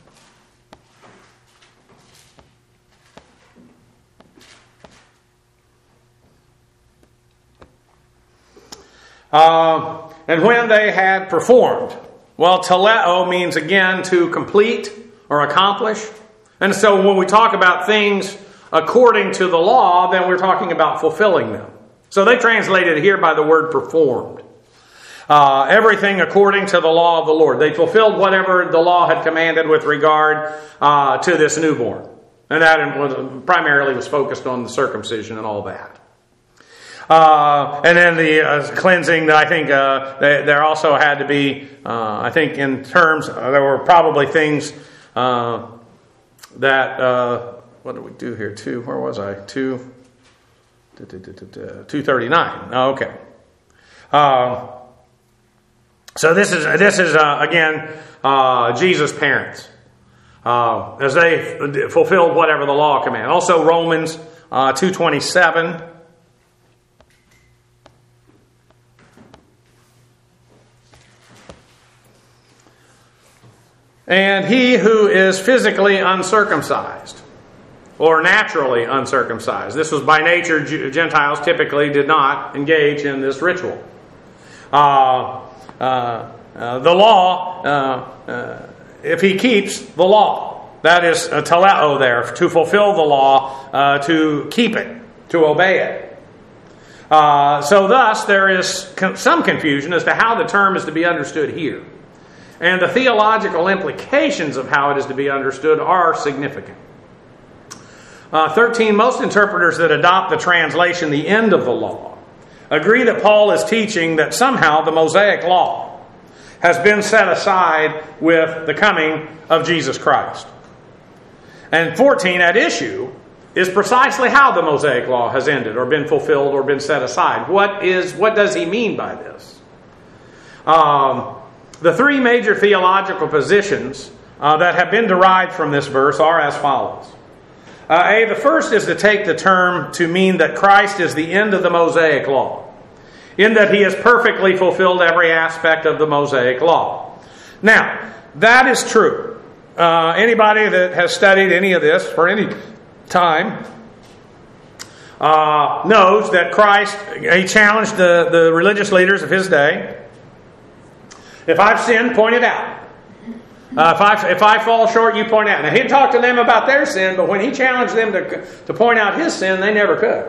Uh, and when they had performed. Well, teleo means, again, to complete or accomplish. And so when we talk about things according to the law, then we're talking about fulfilling them. So they translated it here by the word performed. Uh, everything according to the law of the Lord. They fulfilled whatever the law had commanded with regard uh, to this newborn. And that was, primarily was focused on the circumcision and all that. Uh, and then the uh, cleansing, I think uh, they, there also had to be, uh, I think in terms, uh, there were probably things uh, that, uh, what did we do here? Two, where was I? Two, two thirty-nine. Oh, okay. Uh, so this is, this is uh, again, uh, Jesus' parents, uh, as they fulfilled whatever the law commanded. Also Romans uh, two twenty-seven. And he who is physically uncircumcised, or naturally uncircumcised. This was by nature, Gentiles typically did not engage in this ritual. Uh, uh, uh, the law, uh, uh, if he keeps the law, that is a teleo there, to fulfill the law, uh, to keep it, to obey it. Uh, so thus, there is some confusion as to how the term is to be understood here. and the theological implications of how it is to be understood are significant. Uh, thirteen, most interpreters that adopt the translation, the end of the law, agree that Paul is teaching that somehow the Mosaic law has been set aside with the coming of Jesus Christ. And fourteen, at issue, is precisely how the Mosaic law has ended or been fulfilled or been set aside. What is? What does he mean by this? Um, the three major theological positions uh, that have been derived from this verse are as follows. Uh, A, the first is to take the term to mean that Christ is the end of the Mosaic law, in that he has perfectly fulfilled every aspect of the Mosaic law. Now, that is true. Uh, anybody that has studied any of this for any time uh, knows that Christ, he challenged the, the religious leaders of his day. If I've sinned, point it out. Uh, if I if I fall short, you point out. Now, he'd talk to them about their sin, but when he challenged them to, to point out his sin, they never could.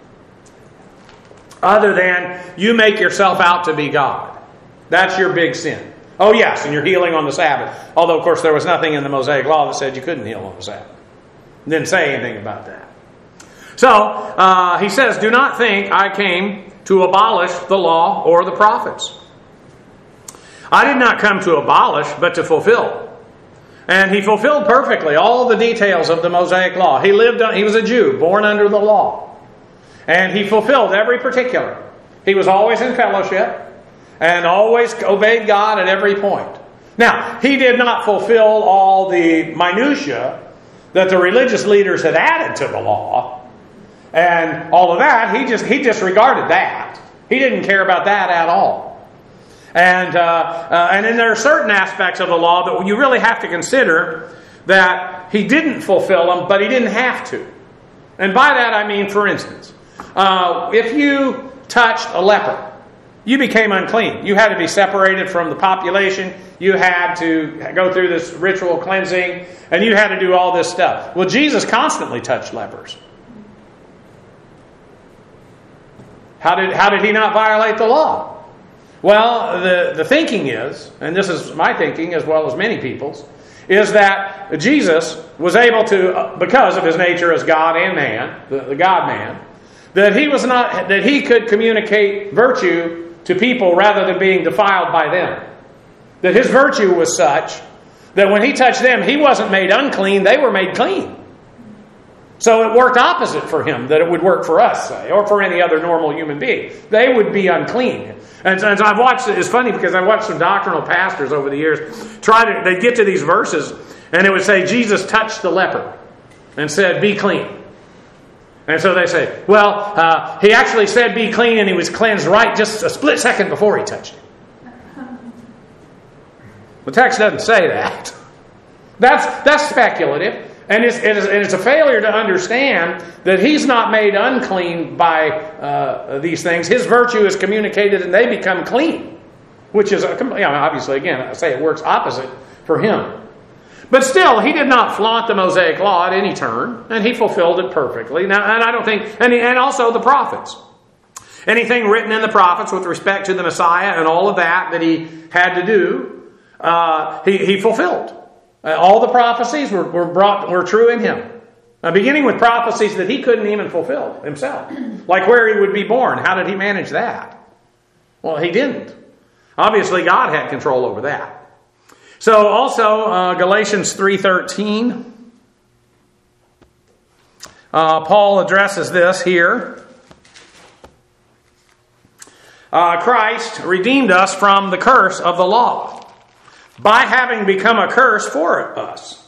Other than, you make yourself out to be God. That's your big sin. Oh, yes, and you're healing on the Sabbath. Although, of course, there was nothing in the Mosaic law that said you couldn't heal on the Sabbath. Didn't say anything about that. So, uh, he says, do not think I came to abolish the law or the prophets. I did not come to abolish, but to fulfill. And he fulfilled perfectly all the details of the Mosaic law. He lived, he was a Jew, born under the law. And he fulfilled every particular. He was always in fellowship and always obeyed God at every point. Now, he did not fulfill all the minutiae that the religious leaders had added to the law. And all of that, he just he disregarded that. He didn't care about that at all. And uh, uh, and then there are certain aspects of the law that you really have to consider that he didn't fulfill them, but he didn't have to. And by that I mean, for instance, uh, if you touched a leper, you became unclean. You had to be separated from the population. You had to go through this ritual cleansing, and you had to do all this stuff. Well, Jesus constantly touched lepers. How did how did he not violate the law? Well, the, the thinking is, and this is my thinking as well as many people's, is that Jesus was able to, because of his nature as God and man, the, the God-man, that he was not that he could communicate virtue to people rather than being defiled by them. That his virtue was such that when he touched them, he wasn't made unclean, they were made clean. So it worked opposite for him that it would work for us, say, or for any other normal human being. They would be unclean. And so I've watched, it's funny because I watched some doctrinal pastors over the years try to, they'd get to these verses and it would say, Jesus touched the leper and said, be clean. And so they say, well, uh, he actually said be clean and he was cleansed right just a split second before he touched him. The text doesn't say that. That's, that's speculative. And it's, it is, and it's a failure to understand that he's not made unclean by uh, these things. His virtue is communicated and they become clean. Which is, a, you know, obviously, again, I say it works opposite for him. But still, he did not flaunt the Mosaic law at any turn. And he fulfilled it perfectly. Now, and I don't think, and, and also the prophets. Anything written in the prophets with respect to the Messiah and all of that that he had to do, uh, he, he fulfilled. Uh, all the prophecies were, were brought were true in him. Uh, beginning with prophecies that he couldn't even fulfill himself. Like where he would be born. How did he manage that? Well, he didn't. Obviously, God had control over that. So also, uh, Galatians three thirteen. Uh, Paul addresses this here. Uh, Christ redeemed us from the curse of the law, by having become a curse for us.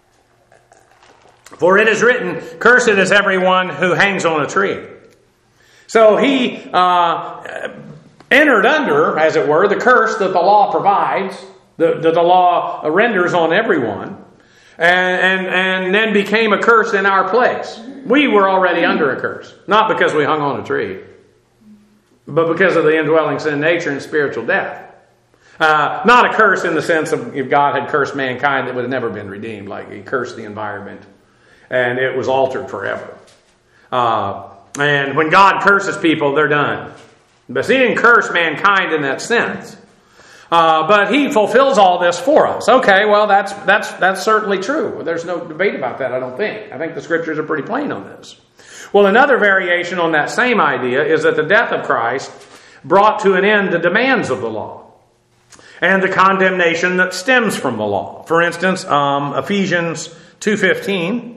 For it is written, cursed is everyone who hangs on a tree. So he uh, entered under, as it were, the curse that the law provides, that the, the law renders on everyone, and, and, and then became a curse in our place. We were already under a curse, not because we hung on a tree, but because of the indwelling sin nature and spiritual death. Uh, not a curse in the sense of if God had cursed mankind that would have never been redeemed, like he cursed the environment and it was altered forever. Uh, and when God curses people, they're done. But he didn't curse mankind in that sense. Uh, but he fulfills all this for us. Okay, well, that's that's that's certainly true. There's no debate about that, I don't think. I think the Scriptures are pretty plain on this. Well, another variation on that same idea is that the death of Christ brought to an end the demands of the law and the condemnation that stems from the law. For instance, um, Ephesians two fifteen.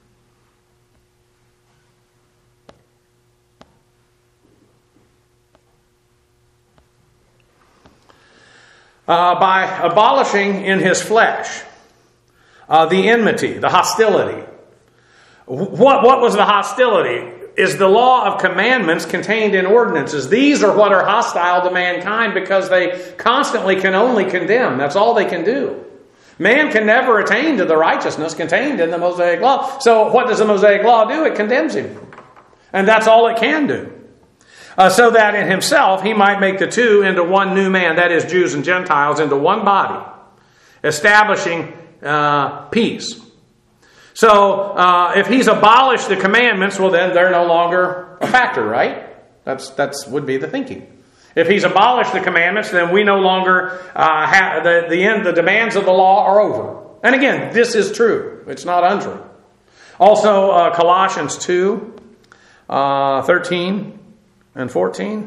Uh, by abolishing in his flesh uh, the enmity, the hostility. What, what was the hostility? Is the law of commandments contained in ordinances. These are what are hostile to mankind because they constantly can only condemn. That's all they can do. Man can never attain to the righteousness contained in the Mosaic Law. So what does the Mosaic Law do? It condemns him. And that's all it can do. Uh, so that in himself he might make the two into one new man, that is Jews and Gentiles, into one body, establishing uh, peace. So uh, if he's abolished the commandments, well then they're no longer a factor, right? That's that's would be the thinking. If he's abolished the commandments, then we no longer uh, have the the end. The demands of the law are over. And again, this is true. It's not untrue. Also, uh, Colossians two, uh, thirteen. And fourteen.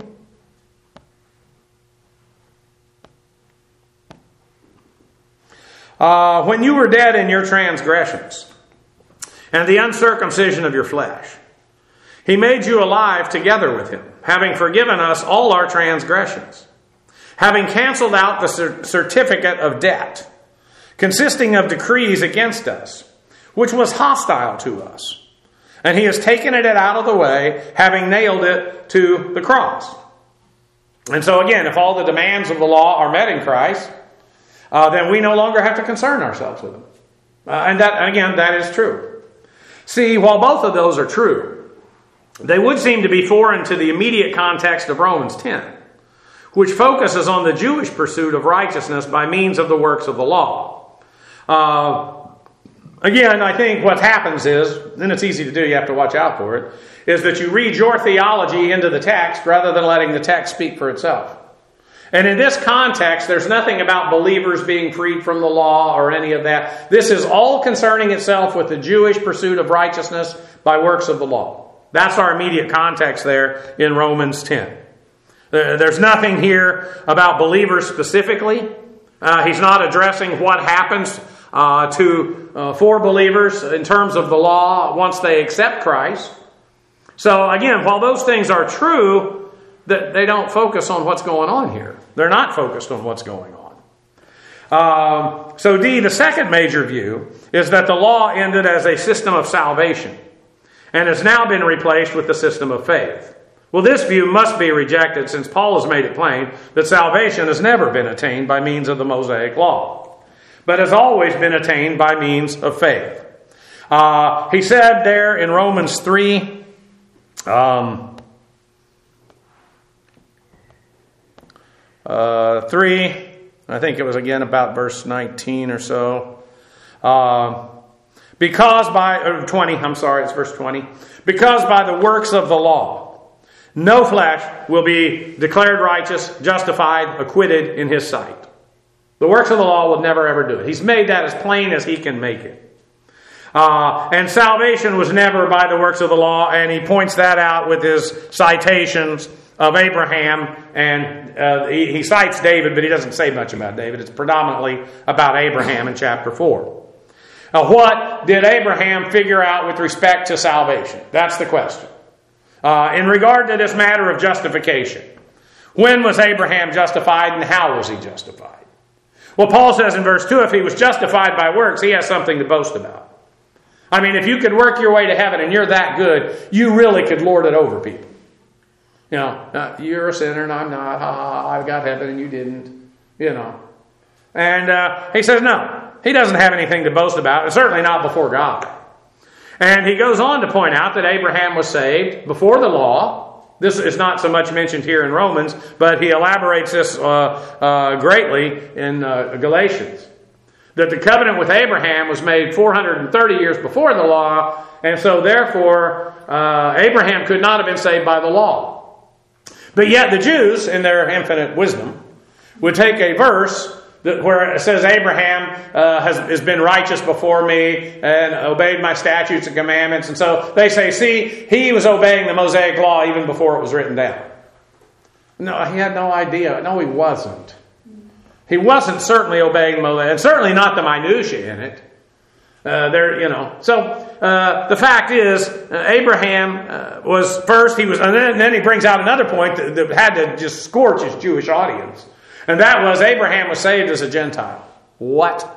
Uh, when you were dead in your transgressions and the uncircumcision of your flesh, he made you alive together with him, having forgiven us all our transgressions, having canceled out the cer- certificate of debt, consisting of decrees against us, which was hostile to us. And he has taken it out of the way, having nailed it to the cross. And so again, if all the demands of the law are met in Christ, uh, then we no longer have to concern ourselves with them. Uh, and that, again, that is true. See, while both of those are true, they would seem to be foreign to the immediate context of Romans ten, which focuses on the Jewish pursuit of righteousness by means of the works of the law. Uh, Again, I think what happens is, and it's easy to do, you have to watch out for it, is that you read your theology into the text rather than letting the text speak for itself. And in this context, there's nothing about believers being freed from the law or any of that. This is all concerning itself with the Jewish pursuit of righteousness by works of the law. That's our immediate context there in Romans ten. There's nothing here about believers specifically. Uh, he's not addressing what happens Uh, to uh, for believers in terms of the law once they accept Christ. So again, while those things are true, that they don't focus on what's going on here. They're not focused on what's going on. Um, so D, the second major view, is that the law ended as a system of salvation and has now been replaced with the system of faith. Well, this view must be rejected since Paul has made it plain that salvation has never been attained by means of the Mosaic Law, but has always been attained by means of faith. Uh, he said there in Romans three, um, uh, three, I think it was again about verse nineteen or so, uh, because by, or twenty, I'm sorry, it's verse twenty, because by the works of the law, no flesh will be declared righteous, justified, acquitted in his sight. The works of the law would never ever do it. He's made that as plain as he can make it. Uh, and salvation was never by the works of the law, and he points that out with his citations of Abraham, and uh, he, he cites David, but he doesn't say much about David. It's predominantly about Abraham in chapter four. Now, what did Abraham figure out with respect to salvation? That's the question. Uh, in regard to this matter of justification, when was Abraham justified and how was he justified? Well, Paul says in verse two, if he was justified by works, he has something to boast about. I mean, if you could work your way to heaven and you're that good, you really could lord it over people. You know, uh, you're a sinner and I'm not. Ha, ha, ha, I've got heaven and you didn't. You know. And uh, he says no. He doesn't have anything to boast about, and certainly not before God. And he goes on to point out that Abraham was saved before the law. This is not so much mentioned here in Romans, but he elaborates this uh, uh, greatly in uh, Galatians. That the covenant with Abraham was made four hundred thirty years before the law, and so therefore uh, Abraham could not have been saved by the law. But yet the Jews, in their infinite wisdom, would take a verse that, where it says Abraham uh, has, has been righteous before me and obeyed my statutes and commandments. And so they say, see, he was obeying the Mosaic law even before it was written down. No, he had no idea. No, he wasn't. He wasn't certainly obeying Mosaic, and certainly not the minutiae in it. Uh, there, you know. So uh, the fact is, uh, Abraham uh, was first. He was, and then, and then he brings out another point that, that had to just scorch his Jewish audience, and that was Abraham was saved as a Gentile. What?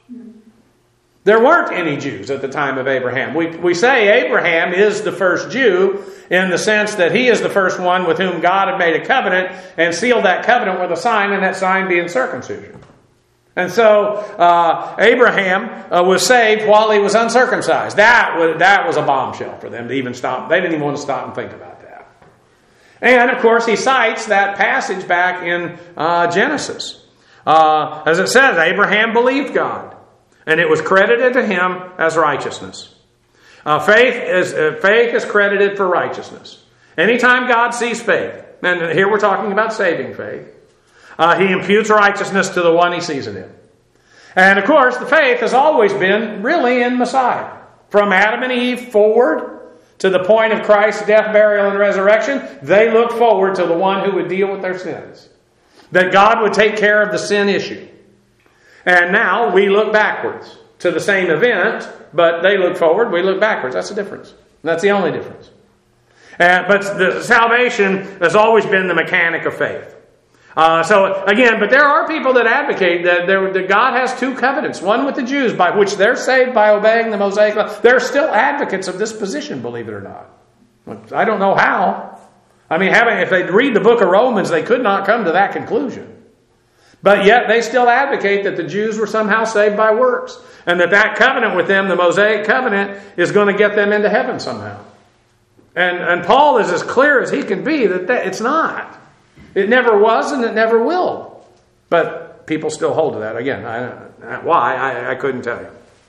There weren't any Jews at the time of Abraham. We we say Abraham is the first Jew in the sense that he is the first one with whom God had made a covenant and sealed that covenant with a sign, and that sign being circumcision. And so uh, Abraham uh, was saved while he was uncircumcised. That was, that was a bombshell for them to even stop. They didn't even want to stop and think about that. And, of course, he cites that passage back in uh, Genesis. Uh, as it says, Abraham believed God, and it was credited to him as righteousness. Uh, faith is uh, faith is credited for righteousness. Anytime God sees faith, and here we're talking about saving faith, Uh, he imputes righteousness to the one he sees it in. And of course, the faith has always been really in Messiah. From Adam and Eve forward to the point of Christ's death, burial, and resurrection, they look forward to the one who would deal with their sins. That God would take care of the sin issue. And now we look backwards to the same event, but they look forward, we look backwards. That's the difference. That's the only difference. Uh, but the salvation has always been the mechanic of faith. Uh, so again, but there are people that advocate that, there, that God has two covenants. One with the Jews, by which they're saved by obeying the Mosaic law. They're still advocates of this position, believe it or not. I don't know how. I mean, having, if they read the book of Romans, they could not come to that conclusion. But yet they still advocate that the Jews were somehow saved by works. And that that covenant with them, the Mosaic covenant, is going to get them into heaven somehow. And, and Paul is as clear as he can be that, that it's not. It never was and it never will. But people still hold to that. Again, I, why? I, I couldn't tell you.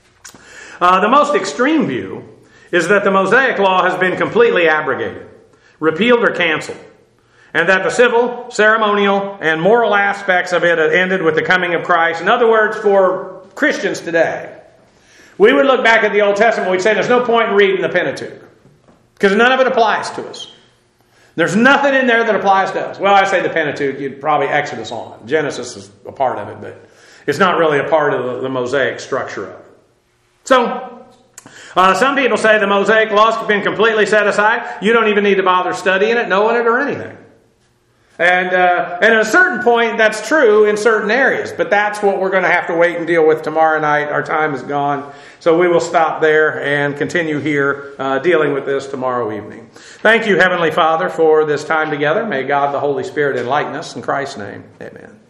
Uh, the most extreme view is that the Mosaic law has been completely abrogated, repealed or canceled, and that the civil, ceremonial, and moral aspects of it ended with the coming of Christ. In other words, for Christians today, we would look back at the Old Testament and we'd say there's no point in reading the Pentateuch because none of it applies to us. There's nothing in there that applies to us. Well, I say the Pentateuch, you'd probably Exodus on. Genesis is a part of it, but it's not really a part of the, the Mosaic structure of it. So, uh, some people say the Mosaic laws have been completely set aside. You don't even need to bother studying it, knowing it, or anything. And, uh, and at a certain point, that's true in certain areas. But that's what we're going to have to wait and deal with tomorrow night. Our time is gone. So we will stop there and continue here uh, dealing with this tomorrow evening. Thank you, Heavenly Father, for this time together. May God the Holy Spirit enlighten us. In Christ's name, amen.